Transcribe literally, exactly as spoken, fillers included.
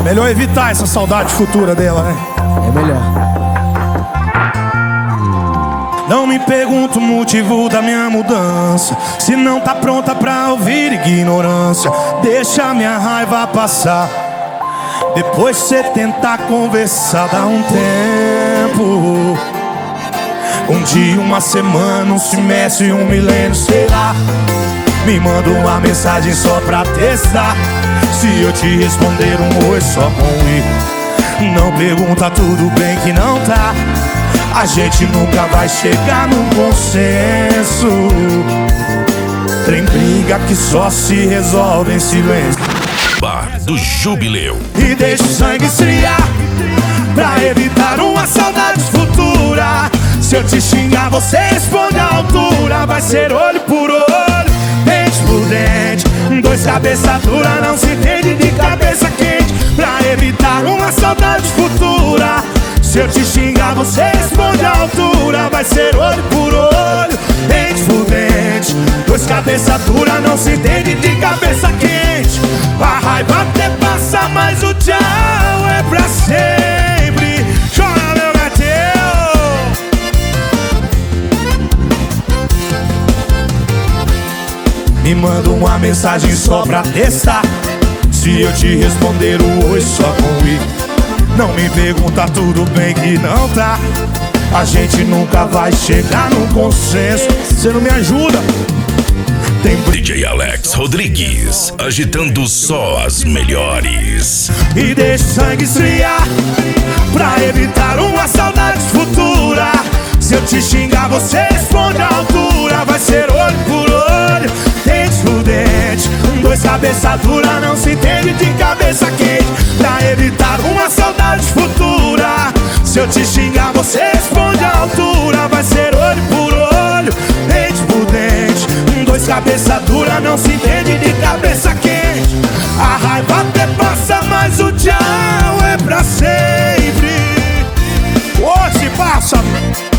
Melhor evitar essa saudade futura dela, né? É melhor. Não me pergunto o motivo da minha mudança. Se não tá pronta pra ouvir ignorância, deixa minha raiva passar. Depois cê tentar conversar, dá um tempo. Um dia, uma semana, um semestre, um milênio, sei lá. Me manda uma mensagem só pra testar. Se eu te responder um oi só com i, não pergunta tudo bem que não tá. A gente nunca vai chegar num consenso. Tem briga que só se resolve em silêncio. Bar do Jubileu. E deixa o sangue esfriar, pra evitar uma saudade futura. Se eu te xingar, você responde à altura. Vai ser olho por olho, dente por dente. Dois cabeça dura não se entende de cabeça quente. Pra evitar uma saudade futura. Se eu te xingar, você responde à altura. Vai ser olho por olho, dente por dente. Dois cabeça dura não se entende de cabeça quente. A raiva até passa, mas o tchau é pra sempre. Chora, meu gatinho. Me manda uma mensagem só pra testar. Se eu te responder um oi só com i, não me pergunta tudo bem que não tá. A gente nunca vai chegar num consenso. Você não me ajuda. Tem D J Alex Rodrigues, agitando só as melhores. E deixa o sangue esfriar, pra evitar uma saudade futura. Se eu te xingar, você responde à altura. Vai ser olho por olho, dente por dente. Dois cabeça dura não se entende de cabeça quente. Pra evitar uma saudade futura. Se eu te xingar, você responde à altura. Vai ser olho por olho, dente por dente. Dois cabeça dura não se entende de cabeça quente. A raiva até passa, mas o tchau é pra sempre. Hoje passa.